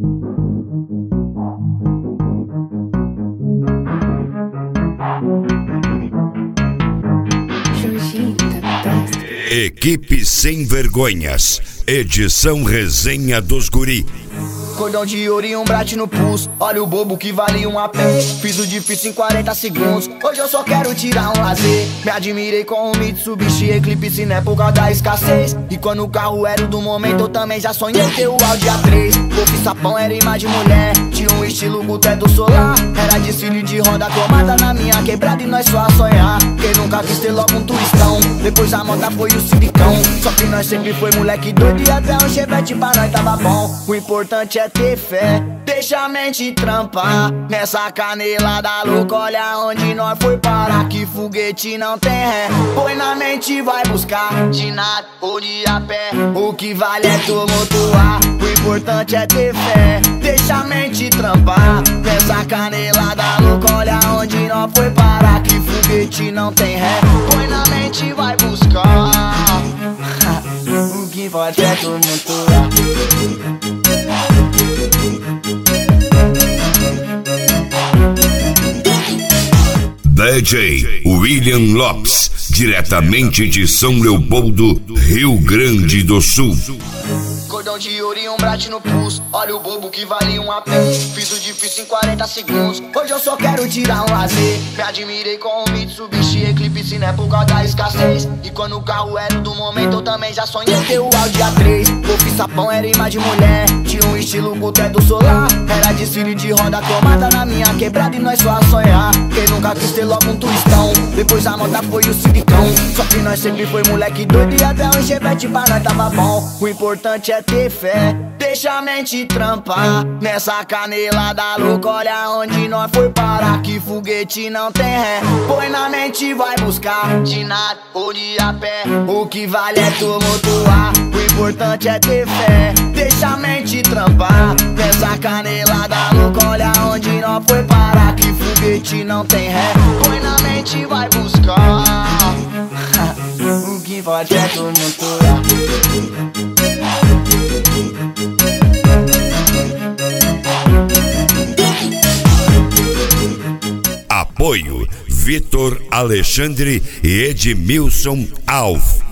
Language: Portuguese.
Equipe Sem Vergonhas, edição Resenha dos Guri. Cordão de ouro e um brate no pulso. Olha o bobo que vale um AP. Fiz o difícil em 40 segundos. Hoje eu só quero tirar um lazer. Me admirei com o Mitsubishi Eclipse na época da escassez. E quando o carro era o do momento, eu também já sonhei ter o Audi A3. Golfe sapão era imagem de mulher. Tinha um estilo com teto solar. Era desfile de roda cromada na minha quebrada e nós só a sonhar. Quem nunca quis ter logo um turistão. Depois a moda foi o silicão. Só que nós sempre foi moleque doido e até um chevette pra nós tava bom. O importante é ter fé, deixa a mente trampar. Nessa canelada louca, olha onde nós foi parar. Que foguete não tem ré, põe na mente e vai buscar. De nada ou de a pé, o que vale é tumultuar. O importante é ter fé, deixa a mente trampar. Nessa canelada louca, olha onde nós foi parar. Que foguete não tem ré, põe na mente e vai buscar. O que pode é tumultuar. DJ William Lopes, diretamente de São Leopoldo, Rio Grande do Sul. Cordão de ouro e um brate no pulso. Olha o bobo que vale um AP. Fiz o difícil em 40 segundos. Hoje eu só quero tirar um lazer. Me admirei com o Mitsubishi Eclipse na época da escassez. E quando o carro era o do momento, eu também já sonhei ter o Audi A3. Golfe sapão era imagem de mulher. Tinha um estilo com teto solar. Era desfile de roda cromada na minha quebrada e nós só a sonhar. Quem nunca quis ter logo um turistão. Depois a moda foi o silicão. Só que nós sempre foi moleque doido e até um chevette pra nós tava bom. O importante é ter fé, deixa a mente trampar. Nessa canelada louca, olha onde nós foi parar. Que foguete não tem ré, põe na mente e vai buscar. De nada ou de a pé, o que vale é tumultuar. O importante é ter fé, deixa a mente trampar. Nessa canelada louca, olha onde nós foi parar. Que foguete não tem ré, põe na mente e vai buscar. O que pode é tumultuar. Apoio Vitor Alexandre e Edmilson Alves.